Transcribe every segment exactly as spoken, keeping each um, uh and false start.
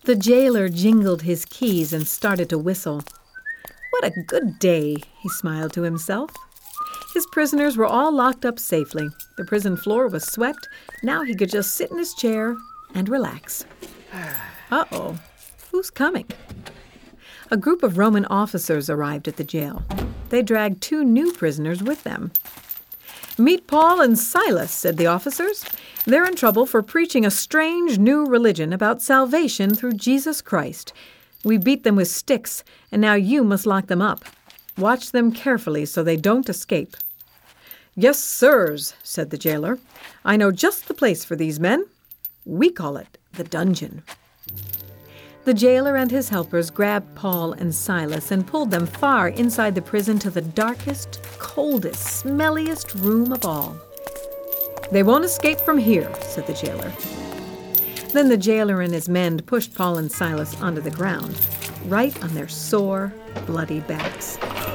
The jailer jingled his keys and started to whistle. What a good day, he smiled to himself. His prisoners were all locked up safely. The prison floor was swept. Now he could just sit in his chair and relax. Uh-oh, who's coming? A group of Roman officers arrived at the jail. They dragged two new prisoners with them. "Meet Paul and Silas," said the officers. "They're in trouble for preaching a strange new religion about salvation through Jesus Christ. We beat them with sticks, and now you must lock them up. Watch them carefully so they don't escape." "Yes, sirs," said the jailer. "I know just the place for these men. We call it the dungeon." The jailer and his helpers grabbed Paul and Silas and pulled them far inside the prison to the darkest, coldest, smelliest room of all. "They won't escape from here," said the jailer. Then the jailer and his men pushed Paul and Silas onto the ground, right on their sore, bloody backs.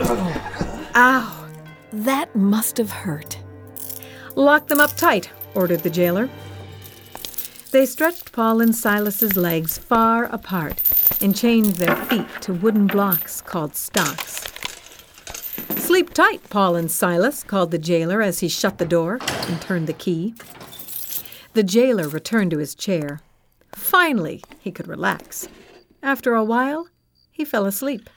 Ow! That must have hurt. "Lock them up tight," ordered the jailer. They stretched Paul and Silas's legs far apart and chained their feet to wooden blocks called stocks. "Sleep tight, Paul and Silas," called the jailer as he shut the door and turned the key. The jailer returned to his chair. Finally, he could relax. After a while, he fell asleep.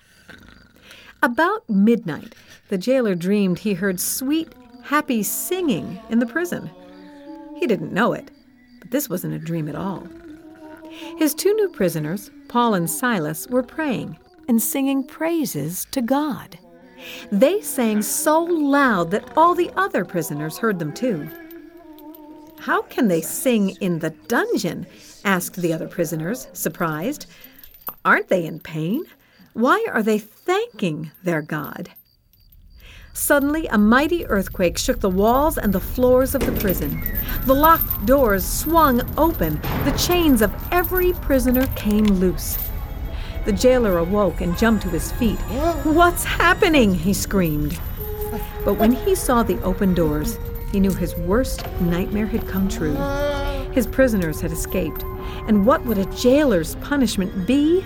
About midnight, the jailer dreamed he heard sweet, happy singing in the prison. He didn't know it, but this wasn't a dream at all. His two new prisoners, Paul and Silas, were praying and singing praises to God. They sang so loud that all the other prisoners heard them too. "How can they sing in the dungeon?" asked the other prisoners, surprised. "Aren't they in pain? Why are they thanking their God?" Suddenly, a mighty earthquake shook the walls and the floors of the prison. The locked doors swung open. The chains of every prisoner came loose. The jailer awoke and jumped to his feet. "What's happening?" he screamed. But when he saw the open doors, he knew his worst nightmare had come true. His prisoners had escaped. And what would a jailer's punishment be?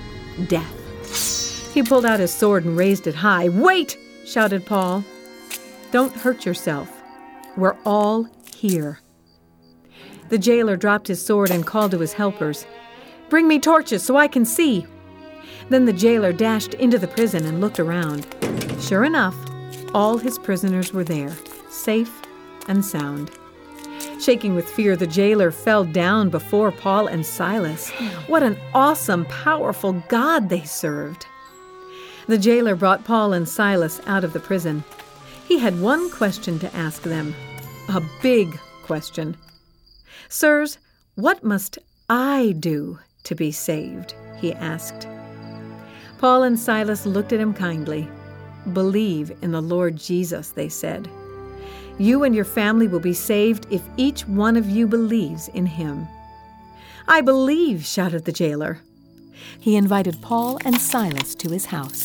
Death. He pulled out his sword and raised it high. "Wait!" shouted Paul. "Don't hurt yourself. We're all here." The jailer dropped his sword and called to his helpers. "Bring me torches so I can see." Then the jailer dashed into the prison and looked around. Sure enough, all his prisoners were there, safe and sound. Shaking with fear, the jailer fell down before Paul and Silas. What an awesome, powerful God they served. The jailer brought Paul and Silas out of the prison. He had one question to ask them, a big question. "Sirs, what must I do to be saved?" he asked. Paul and Silas looked at him kindly. "Believe in the Lord Jesus," they said. "You and your family will be saved if each one of you believes in him." "I believe," shouted the jailer. He invited Paul and Silas to his house.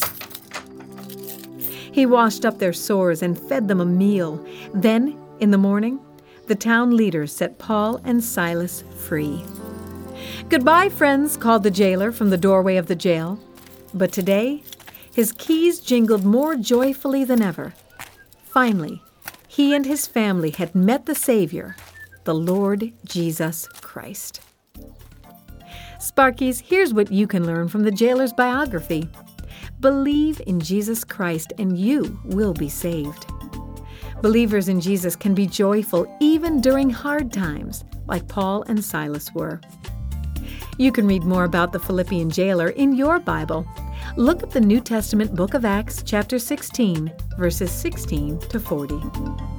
He washed up their sores and fed them a meal. Then, in the morning, the town leader set Paul and Silas free. "Goodbye, friends," called the jailer from the doorway of the jail. But today, his keys jingled more joyfully than ever. Finally, he and his family had met the Savior, the Lord Jesus Christ. Sparkies, here's what you can learn from the jailer's biography. Believe in Jesus Christ and you will be saved. Believers in Jesus can be joyful even during hard times, like Paul and Silas were. You can read more about the Philippian jailer in your Bible. Look at the New Testament book of Acts, chapter sixteen, verses sixteen to forty.